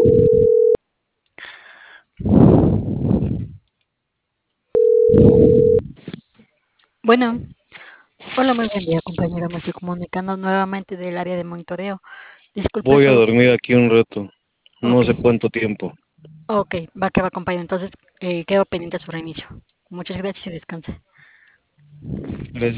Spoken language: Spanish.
Bueno, hola, muy buen día, compañero. Me estoy comunicando nuevamente del área de monitoreo. Disculpe, Voy a solo. dormir aquí un rato, no Ok, sé cuánto tiempo. ok, va que va, compañero. Entonces, quedo pendiente a su reinicio. Muchas gracias y descanse. Gracias.